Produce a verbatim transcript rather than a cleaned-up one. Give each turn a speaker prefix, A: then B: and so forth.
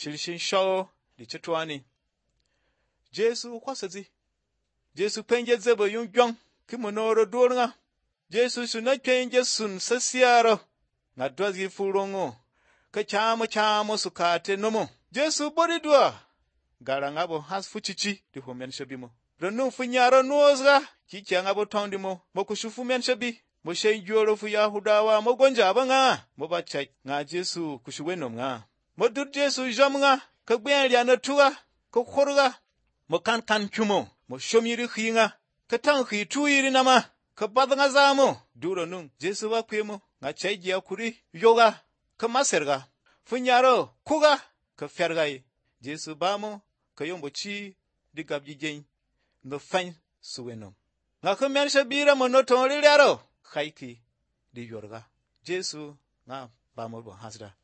A: shilshin shaw di chitwani. Jesu kwasazi. Jesu penje zeba yung gyong ki monoro dur nga. Jesu suna penje sun sasiyaro. Nga dwazi furongo. Ka chamo chamo sukate nomo. Jesu bori dua. Gara ngabo has fuchichi di homen shabimo. Ranu funyaro nuozga. Kiki ngabo tondi mo. Mokushufu men shabi. Mo shen joro fu Yahudawa mo gonja ba nga. Mo ba chai nga Jesu kushuwenom nga. Mo dur Jesu jom nga. Ka gben liya na tuwa. Ka khorga. Mo kan kan chumo. Mo shomiri khi nga. Ka tang khi tuiri nama. Ka bad nga zamo. Duro nung Jesu wa kwemo. Nga chai jia kuri yoga. Ka maserga. Funyaro kuga. Ka fergai. Jesu bamo. Ka yombo chi di gabji jen. No fain suwenom. Nga ka mensha bira mo no tonri liaro. Khaiki di yorga. Jesu nga bamo bo hasda.